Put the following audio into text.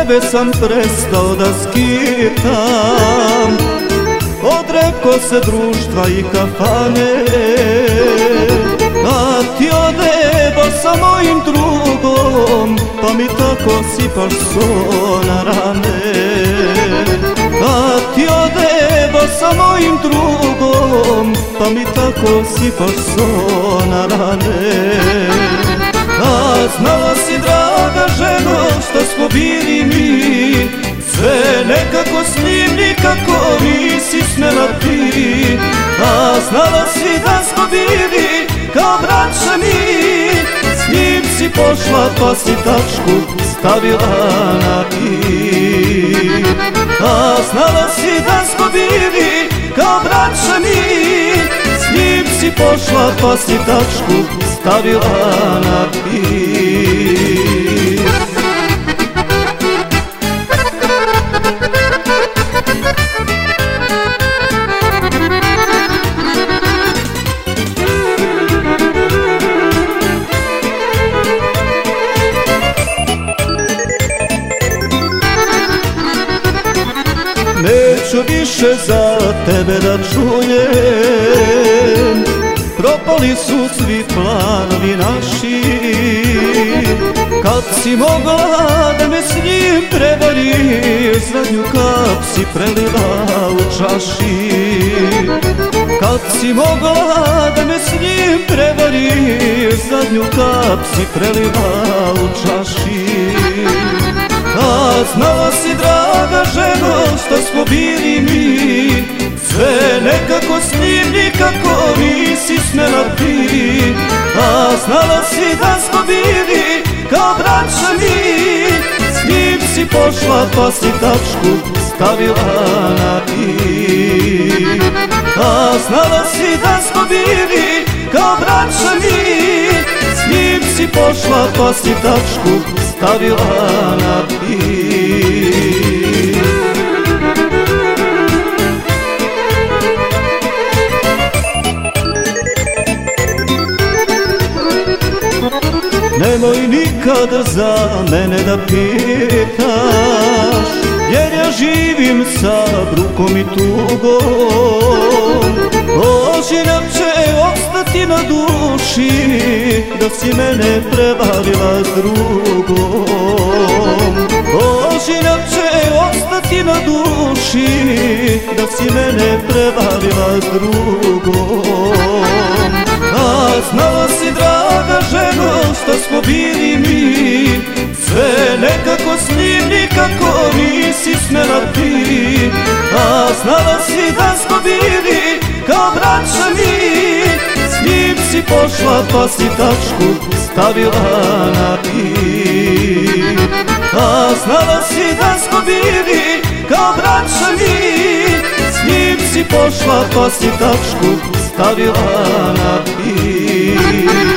tebe sam prestao da skitam, odrekao se društva i kafane, a ti odeba sa mojim drugom, pa mi tako sipaš so na rane. A ti odeba sa mojim drugom, pa mi tako sipaš so na rane. A znala si, draga ženo, šta smo bili mi, sve nekako s njim nikako nisi smela ti. A znala si da smo bili kao braća mi, s njim si pošla pa si tačku stavila na i. A znala si da smo bili kao braća mi, s njim si pošla pa si tačku stavila na i. Neću više za tebe da čujem, propali su svi planovi naši. Kad si mogla da me s njim prevariš, zadnju kap si prelila u čaši. Kad si mogla da me s njim prevariš, zadnju kap si prelila u čaši. A znala si, draga ženo, šta smo bili mi, sve nekako s njim nikako nisi smela ti. A znala si da smo bili kao braća mi, s njim si pošla pa si tačku stavila na i. A znala si da smo bili kao braća mi, s njim si pošla pa si tačku stavila na i. Nemoj nikad za mene da pitaš, jer ja živim sa brukom i tugom. Ožiljak će ostati na duši, da si mene prevalila s drugom. Ožiljak će ostati na duši, da si mene prevalila s drugom. A znala si, draga ženo, šta smo bili mi, sve nekako s njim nikako nisi smela ti. A znala si da smo bili kao braća mi, s njim si pošla pa si tačku stavila na i. A znala si da smo bili kao braća mi, s njim si pošla pa si tačku stavila na i.